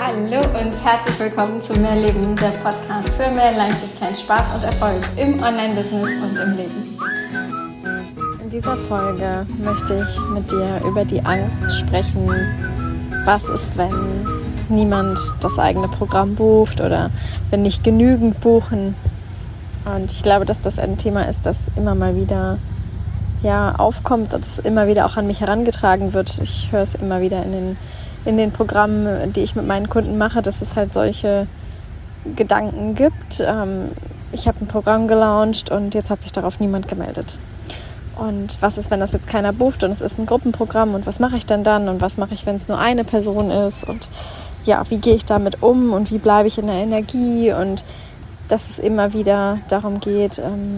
Hallo und herzlich willkommen zu Mehr Leben, der Podcast für mehr Leichtigkeit, Spaß und Erfolg im Online-Business und im Leben. In dieser Folge möchte ich mit dir über die Angst sprechen, was ist, wenn niemand das eigene Programm bucht oder wenn nicht genügend buchen. Und ich glaube, dass das ein Thema ist, das immer mal wieder aufkommt und es immer wieder auch an mich herangetragen wird. Ich höre es immer wieder in den Programmen, die ich mit meinen Kunden mache, dass es halt solche Gedanken gibt. Ich habe ein Programm gelauncht und jetzt hat sich darauf niemand gemeldet. Und was ist, wenn das jetzt keiner bucht und es ist ein Gruppenprogramm und was mache ich denn dann und was mache ich, wenn es nur eine Person ist und wie gehe ich damit um und wie bleibe ich in der Energie und dass es immer wieder darum geht,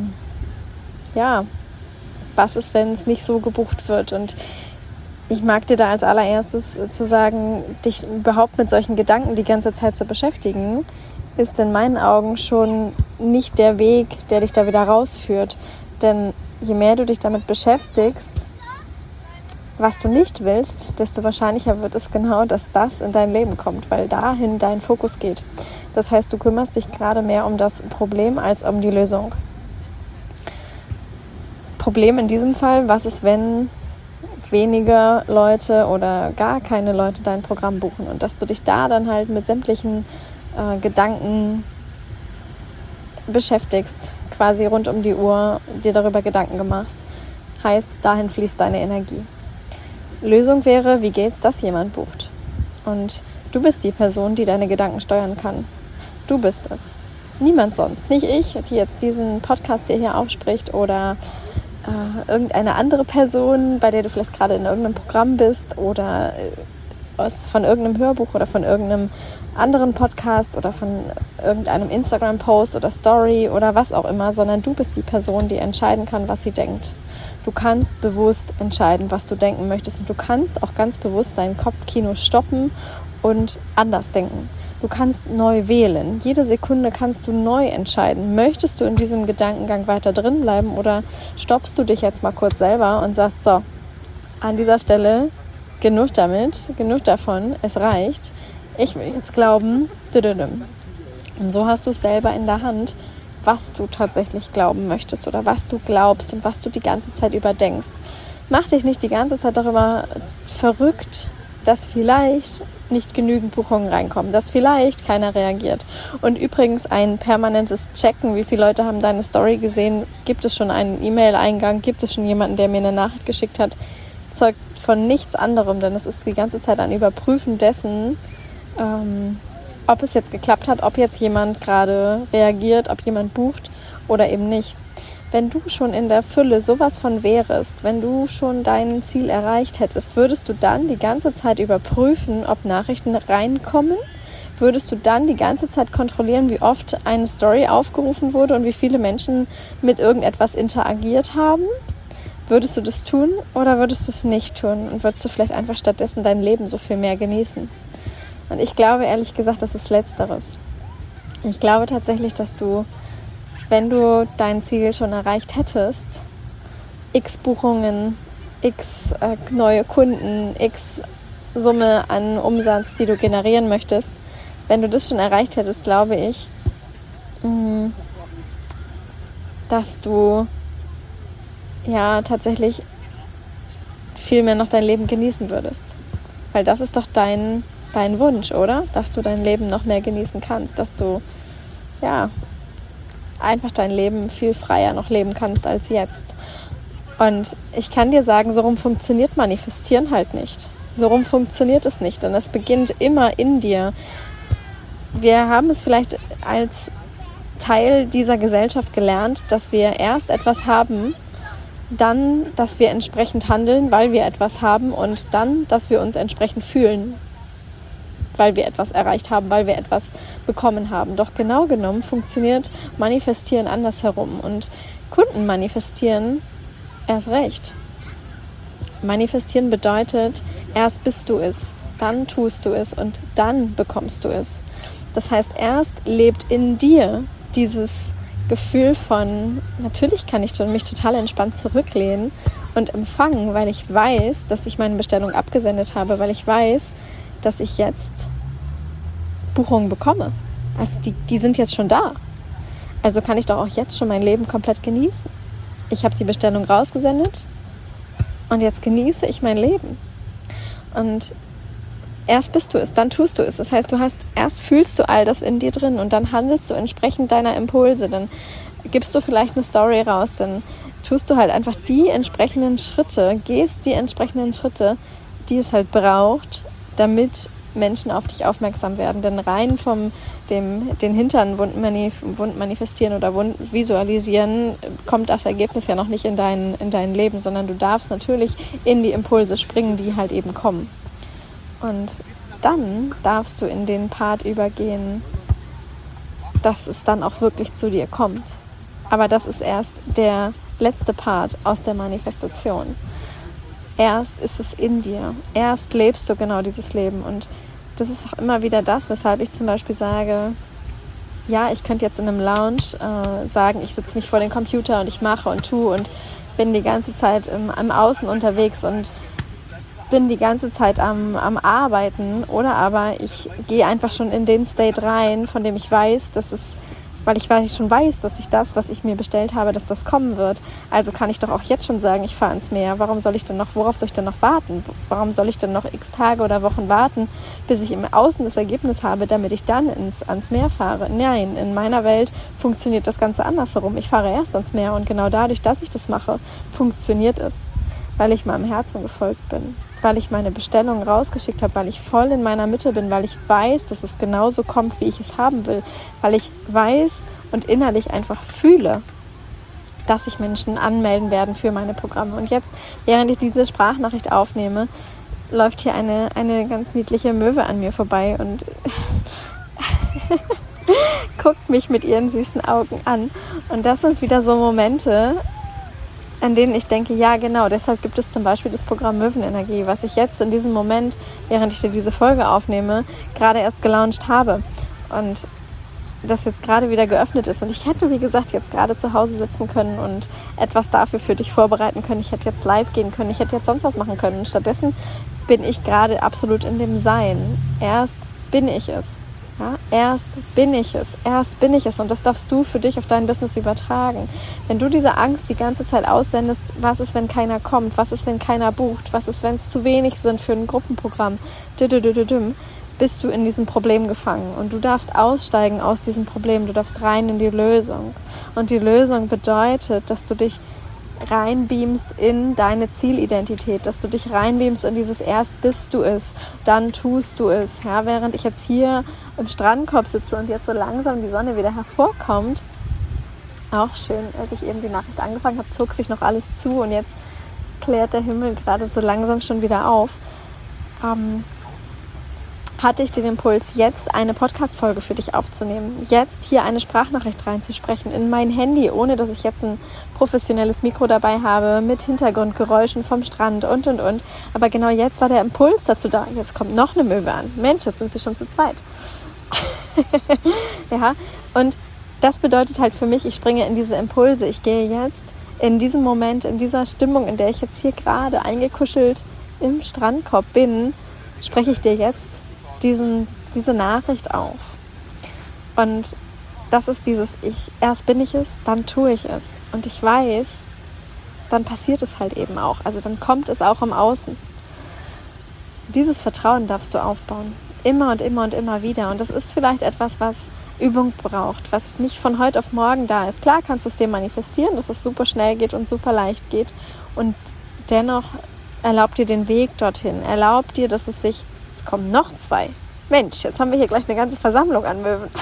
was ist, wenn es nicht so gebucht wird. Und ich mag dir da als allererstes zu sagen, dich überhaupt mit solchen Gedanken die ganze Zeit zu beschäftigen, ist in meinen Augen schon nicht der Weg, der dich da wieder rausführt. Denn je mehr du dich damit beschäftigst, was du nicht willst, desto wahrscheinlicher wird es genau, dass das in dein Leben kommt, weil dahin dein Fokus geht. Das heißt, du kümmerst dich gerade mehr um das Problem als um die Lösung. Problem in diesem Fall, was ist, wenn wenige Leute oder gar keine Leute dein Programm buchen und dass du dich da dann halt mit sämtlichen Gedanken beschäftigst, quasi rund um die Uhr dir darüber Gedanken machst, heißt, dahin fließt deine Energie. Lösung wäre, wie geht's, dass jemand bucht? Und du bist die Person, die deine Gedanken steuern kann. Du bist es. Niemand sonst. Nicht ich, die jetzt diesen Podcast dir hier aufspricht oder irgendeine andere Person, bei der du vielleicht gerade in irgendeinem Programm bist oder von irgendeinem Hörbuch oder von irgendeinem anderen Podcast oder von irgendeinem Instagram-Post oder Story oder was auch immer, sondern du bist die Person, die entscheiden kann, was sie denkt. Du kannst bewusst entscheiden, was du denken möchtest und du kannst auch ganz bewusst dein Kopfkino stoppen und anders denken. Du kannst neu wählen. Jede Sekunde kannst du neu entscheiden. Möchtest du in diesem Gedankengang weiter drin bleiben oder stoppst du dich jetzt mal kurz selber und sagst, so, an dieser Stelle genug damit, genug davon, es reicht. Ich will jetzt glauben, und so hast du es selber in der Hand, was du tatsächlich glauben möchtest oder was du glaubst und was du die ganze Zeit überdenkst. Mach dich nicht die ganze Zeit darüber verrückt, dass vielleicht nicht genügend Buchungen reinkommen, dass vielleicht keiner reagiert. Und übrigens ein permanentes Checken, wie viele Leute haben deine Story gesehen, gibt es schon einen E-Mail-Eingang, gibt es schon jemanden, der mir eine Nachricht geschickt hat, zeugt von nichts anderem, denn es ist die ganze Zeit ein Überprüfen dessen, ob es jetzt geklappt hat, ob jetzt jemand gerade reagiert, ob jemand bucht oder eben nicht. Wenn du schon in der Fülle sowas von wärest, wenn du schon dein Ziel erreicht hättest, würdest du dann die ganze Zeit überprüfen, ob Nachrichten reinkommen? Würdest du dann die ganze Zeit kontrollieren, wie oft eine Story aufgerufen wurde und wie viele Menschen mit irgendetwas interagiert haben? Würdest du das tun oder würdest du es nicht tun? Und würdest du vielleicht einfach stattdessen dein Leben so viel mehr genießen? Und ich glaube ehrlich gesagt, das ist Letzteres. Ich glaube tatsächlich, dass du, wenn du dein Ziel schon erreicht hättest, x Buchungen, x neue Kunden, x Summe an Umsatz, die du generieren möchtest, wenn du das schon erreicht hättest, glaube ich, dass du tatsächlich viel mehr noch dein Leben genießen würdest. Weil das ist doch dein Wunsch, oder? Dass du dein Leben noch mehr genießen kannst, dass du einfach dein Leben viel freier noch leben kannst als jetzt. Und ich kann dir sagen, so rum funktioniert Manifestieren halt nicht. So rum funktioniert es nicht, denn es beginnt immer in dir. Wir haben es vielleicht als Teil dieser Gesellschaft gelernt, dass wir erst etwas haben, dann, dass wir entsprechend handeln, weil wir etwas haben und dann, dass wir uns entsprechend fühlen, weil wir etwas erreicht haben, weil wir etwas bekommen haben. Doch genau genommen funktioniert Manifestieren andersherum und Kunden manifestieren erst recht. Manifestieren bedeutet, erst bist du es, dann tust du es und dann bekommst du es. Das heißt, erst lebt in dir dieses Gefühl von, natürlich kann ich mich total entspannt zurücklehnen und empfangen, weil ich weiß, dass ich meine Bestellung abgesendet habe, weil ich weiß, dass ich jetzt Buchungen bekomme. Also die sind jetzt schon da. Also kann ich doch auch jetzt schon mein Leben komplett genießen. Ich habe die Bestellung rausgesendet und jetzt genieße ich mein Leben. Und erst bist du es, dann tust du es. Das heißt, erst fühlst du all das in dir drin und dann handelst du entsprechend deiner Impulse. Dann gibst du vielleicht eine Story raus, dann tust du halt einfach die entsprechenden Schritte, gehst die entsprechenden Schritte, die es halt braucht, damit Menschen auf dich aufmerksam werden. Denn rein den Hintern wund manifestieren oder wund visualisieren, kommt das Ergebnis ja noch nicht in dein Leben, sondern du darfst natürlich in die Impulse springen, die halt eben kommen. Und dann darfst du in den Part übergehen, dass es dann auch wirklich zu dir kommt. Aber das ist erst der letzte Part aus der Manifestation. Erst ist es in dir. Erst lebst du genau dieses Leben. Und das ist auch immer wieder das, weshalb ich zum Beispiel sage, ja, ich könnte jetzt in einem Lounge sagen, ich sitze mich vor den Computer und ich mache und tue und bin die ganze Zeit im Außen unterwegs und bin die ganze Zeit am Arbeiten. Oder aber ich gehe einfach schon in den State rein, von dem ich weiß, weil ich schon weiß, dass das, was ich mir bestellt habe, dass das kommen wird. Also kann ich doch auch jetzt schon sagen, ich fahre ins Meer. Worauf soll ich denn noch warten? Warum soll ich denn noch x Tage oder Wochen warten, bis ich im Außen das Ergebnis habe, damit ich dann ans Meer fahre? Nein, in meiner Welt funktioniert das Ganze andersherum. Ich fahre erst ans Meer und genau dadurch, dass ich das mache, funktioniert es. Weil ich meinem Herzen gefolgt bin. Weil ich meine Bestellung rausgeschickt habe, weil ich voll in meiner Mitte bin, weil ich weiß, dass es genauso kommt, wie ich es haben will, weil ich weiß und innerlich einfach fühle, dass sich Menschen anmelden werden für meine Programme. Und jetzt, während ich diese Sprachnachricht aufnehme, läuft hier eine ganz niedliche Möwe an mir vorbei und guckt mich mit ihren süßen Augen an. Und das sind wieder so Momente, an denen ich denke, ja genau, deshalb gibt es zum Beispiel das Programm Möwenenergie, was ich jetzt in diesem Moment, während ich dir diese Folge aufnehme, gerade erst gelauncht habe und das jetzt gerade wieder geöffnet ist. Und ich hätte, wie gesagt, jetzt gerade zu Hause sitzen können und etwas dafür für dich vorbereiten können. Ich hätte jetzt live gehen können, ich hätte jetzt sonst was machen können. Und stattdessen bin ich gerade absolut in dem Sein. Erst bin ich es. Ja, erst bin ich es und das darfst du für dich auf dein Business übertragen. Wenn du diese Angst die ganze Zeit aussendest, was ist, wenn keiner kommt, was ist, wenn keiner bucht, was ist, wenn es zu wenig sind für ein Gruppenprogramm, bist du in diesem Problem gefangen und du darfst aussteigen aus diesem Problem, du darfst rein in die Lösung. Und die Lösung bedeutet, dass du dich reinbeamst in deine Zielidentität, dass du dich reinbeamst in dieses erst bist du es, dann tust du es. Ja, während ich jetzt hier im Strandkorb sitze und jetzt so langsam die Sonne wieder hervorkommt, auch schön, als ich eben die Nachricht angefangen habe, zog sich noch alles zu und jetzt klärt der Himmel gerade so langsam schon wieder auf. Hatte ich den Impuls, jetzt eine Podcast-Folge für dich aufzunehmen, jetzt hier eine Sprachnachricht reinzusprechen in mein Handy, ohne dass ich jetzt ein professionelles Mikro dabei habe, mit Hintergrundgeräuschen vom Strand und. Aber genau jetzt war der Impuls dazu da. Jetzt kommt noch eine Möwe an. Mensch, jetzt sind sie schon zu zweit. Ja, und das bedeutet halt für mich, ich springe in diese Impulse. Ich gehe jetzt in diesem Moment, in dieser Stimmung, in der ich jetzt hier gerade eingekuschelt im Strandkorb bin, spreche ich dir jetzt diese Nachricht auf. Und das ist erst bin ich es, dann tue ich es. Und ich weiß, dann passiert es halt eben auch. Also dann kommt es auch im Außen. Dieses Vertrauen darfst du aufbauen. Immer und immer und immer wieder. Und das ist vielleicht etwas, was Übung braucht, was nicht von heute auf morgen da ist. Klar kannst du es dir manifestieren, dass es super schnell geht und super leicht geht. Und dennoch erlaubt dir den Weg dorthin. Erlaubt dir, dass es kommen noch zwei. Mensch, jetzt haben wir hier gleich eine ganze Versammlung an Möwen.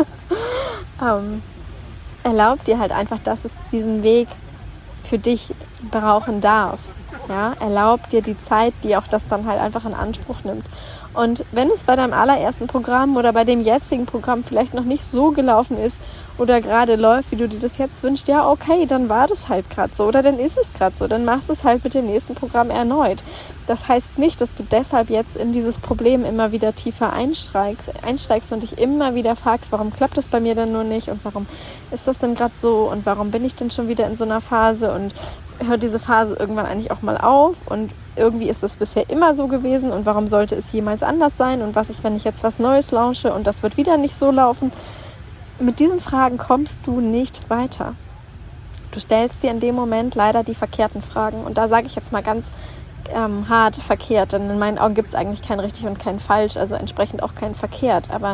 Erlaubt dir halt einfach, dass es diesen Weg für dich brauchen darf. Ja? Erlaubt dir die Zeit, die auch das dann halt einfach in Anspruch nimmt. Und wenn es bei deinem allerersten Programm oder bei dem jetzigen Programm vielleicht noch nicht so gelaufen ist oder gerade läuft, wie du dir das jetzt wünschst, ja okay, dann war das halt gerade so oder dann ist es gerade so, dann machst du es halt mit dem nächsten Programm erneut. Das heißt nicht, dass du deshalb jetzt in dieses Problem immer wieder tiefer einsteigst und dich immer wieder fragst, warum klappt das bei mir denn nur nicht und warum ist das denn gerade so und warum bin ich denn schon wieder in so einer Phase und hört diese Phase irgendwann eigentlich auch mal auf und irgendwie ist das bisher immer so gewesen und warum sollte es jemals anders sein und was ist, wenn ich jetzt was Neues launche und das wird wieder nicht so laufen? Mit diesen Fragen kommst du nicht weiter. Du stellst dir in dem Moment leider die verkehrten Fragen und da sage ich jetzt mal ganz hart verkehrt, denn in meinen Augen gibt es eigentlich kein richtig und kein falsch, also entsprechend auch kein verkehrt, aber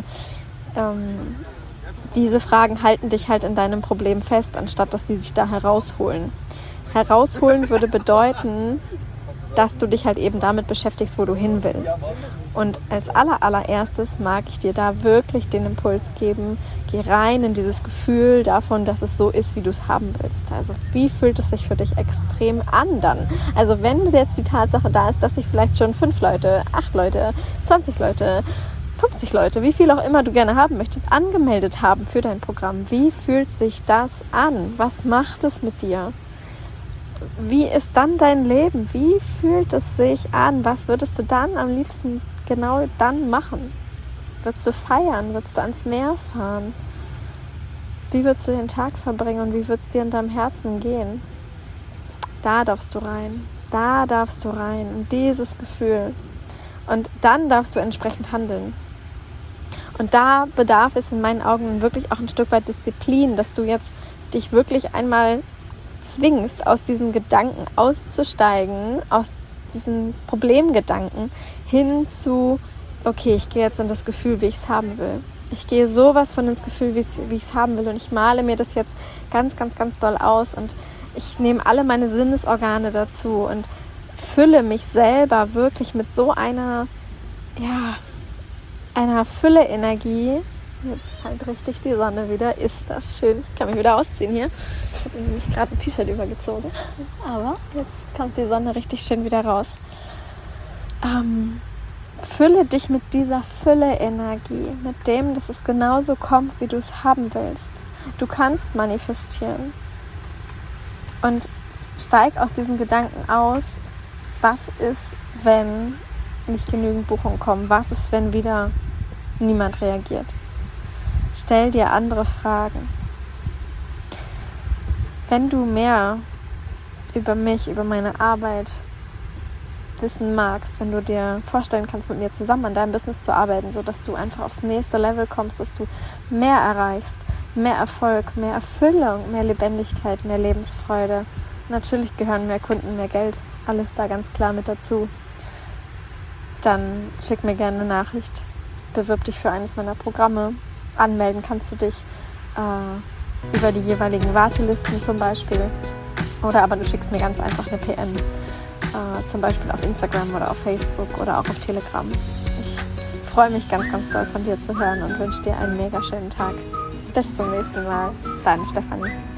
diese Fragen halten dich halt in deinem Problem fest, anstatt dass sie dich da herausholen. Herausholen würde bedeuten, dass du dich halt eben damit beschäftigst, wo du hin willst. Und als allererstes mag ich dir da wirklich den Impuls geben, geh rein in dieses Gefühl davon, dass es so ist, wie du es haben willst. Also wie fühlt es sich für dich extrem an dann? Also wenn jetzt die Tatsache da ist, dass sich vielleicht schon 5 Leute, 8 Leute, 20 Leute, 50 Leute, wie viel auch immer du gerne haben möchtest, angemeldet haben für dein Programm. Wie fühlt sich das an? Was macht es mit dir? Wie ist dann dein Leben? Wie fühlt es sich an? Was würdest du dann am liebsten genau dann machen? Würdest du feiern? Würdest du ans Meer fahren? Wie würdest du den Tag verbringen und wie würde es dir in deinem Herzen gehen? Da darfst du rein. Da darfst du rein. In dieses Gefühl. Und dann darfst du entsprechend handeln. Und da bedarf es in meinen Augen wirklich auch ein Stück weit Disziplin, dass du jetzt dich wirklich einmal zwingst, aus diesen Gedanken auszusteigen, aus diesen Problemgedanken hin zu, okay, ich gehe jetzt in das Gefühl, wie ich es haben will. Ich gehe sowas von ins Gefühl, wie ich es haben will und ich male mir das jetzt ganz, ganz, ganz doll aus und ich nehme alle meine Sinnesorgane dazu und fülle mich selber wirklich mit so einer Fülle-Energie. Jetzt scheint richtig die Sonne wieder. Ist das schön. Ich kann mich wieder ausziehen hier. Ich habe nämlich gerade ein T-Shirt übergezogen. Aber jetzt kommt die Sonne richtig schön wieder raus. Fülle dich mit dieser Fülle-Energie, mit dem, dass es genauso kommt, wie du es haben willst. Du kannst manifestieren. Und steig aus diesen Gedanken aus, was ist, wenn nicht genügend Buchungen kommen? Was ist, wenn wieder niemand reagiert? Stell dir andere Fragen. Wenn du mehr über mich, über meine Arbeit wissen magst, wenn du dir vorstellen kannst, mit mir zusammen an deinem Business zu arbeiten, sodass du einfach aufs nächste Level kommst, dass du mehr erreichst, mehr Erfolg, mehr Erfüllung, mehr Lebendigkeit, mehr Lebensfreude. Natürlich gehören mehr Kunden, mehr Geld, alles da ganz klar mit dazu. Dann schick mir gerne eine Nachricht, bewirb dich für eines meiner Programme. Anmelden kannst du dich über die jeweiligen Wartelisten zum Beispiel. Oder aber du schickst mir ganz einfach eine PM, zum Beispiel auf Instagram oder auf Facebook oder auch auf Telegram. Ich freue mich ganz, ganz doll von dir zu hören und wünsche dir einen mega schönen Tag. Bis zum nächsten Mal. Deine Stefanie.